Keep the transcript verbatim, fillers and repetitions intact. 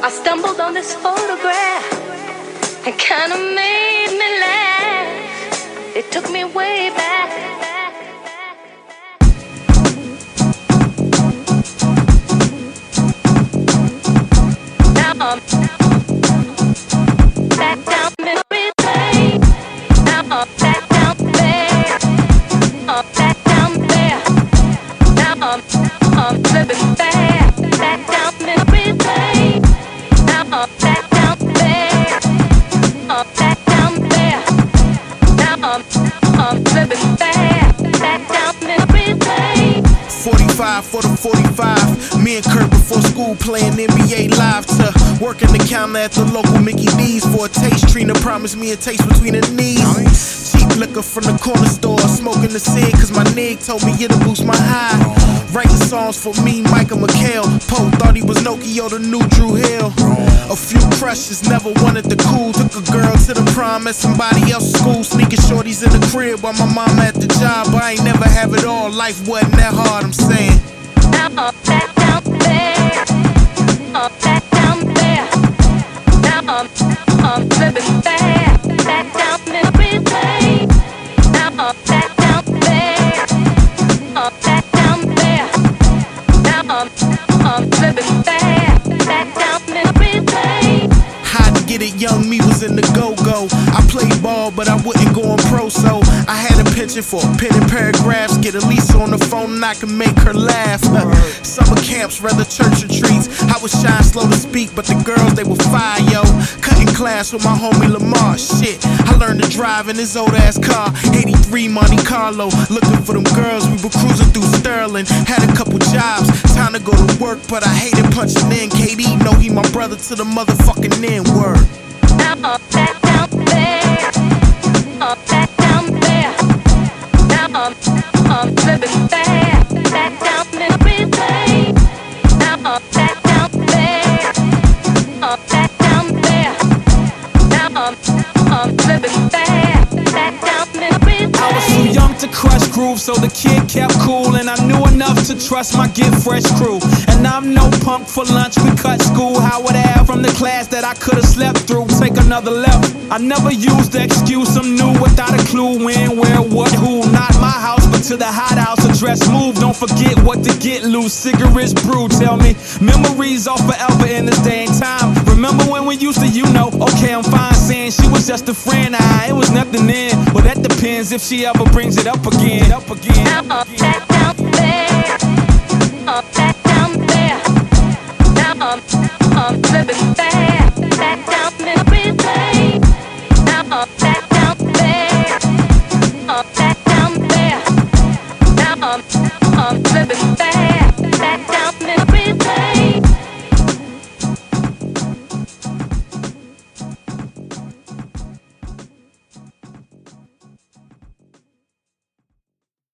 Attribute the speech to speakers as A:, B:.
A: I stumbled on this photograph. It kinda made me laugh. It took me way back. Now I'm back down memory lane. Now I'm back down there. I'm back down there. Now I'm, I'm living there. Back down memory lane. Now I'm back down there. I'm back down there. Now I'm, I'm living there. Back down memory lane.
B: forty-five for the forty-five. Me and Kurt before school playing N B A Live to working the counter at the local Mickey D's for a taste. Trina promised me a taste between the knees. Cheap liquor from the corner store, smoking the cig cause my nig told me it'll boost my high. Writing songs for me, Michael McHale. Poe thought he was Nokia, the new Drew Hill. A few crushes, never wanted the cool. Took a girl to the prom at somebody else's school. Sneaking shorties in the crib while my mama at the job. But I ain't never have it all, life wasn't that hard, I'm saying.
A: Now I'm back down there. I'm back down there. Now I'm, I'm living there. Back down memory lane. Now I'm back down there. I'm back down there. Now I'm, I'm living there. Back down memory lane.
B: How to get it, young me was in the go-go. I played ball, but I wouldn't go on pro, so I had a penchant for pen and paragraphs. Get Elisa on the phone and I can make her laugh. Summer camps, rather church retreats. I was shy and slow to speak, but the girls, they were fire, yo. Cutting class with my homie Lamar. Shit, I learned to drive in his old-ass car. eighty-three Monte Carlo. Looking for them girls, we were cruising through Sterling. Had a couple jobs, time to go to work, but I hated punching in. K D know he my brother to the motherfucking N-word.
A: Now I'm back down there. I'm back down there. Now I'm, I'm living there. Back down memory lane. Now I'm back down there. I'm back down there. Now I'm, I'm living there. Back down memory lane.
C: I was too young to crush groove, so the kid kept cool, and I knew enough to trust my Get Fresh crew. And I'm no punk for lunch, we cut school Howard Ave from the class that I could've slept through. Take another left. I never used the excuse I'm new without a clue when, where, what, who. Not my house, but to the hot house address. Move, don't forget what to get loose. Cigarettes brew, tell me memories are forever in this day and time. Remember when we used to, you know, okay, I'm fine saying she was just a friend. I, it was nothing then. Well, that depends if she ever brings it up again. Up again.
A: Now I'm back down there. I'm back down there. Now I'm, I'm living there. Back down memory lane. Now I'm back down there. I'm back down there. Now I'm, I'm living there.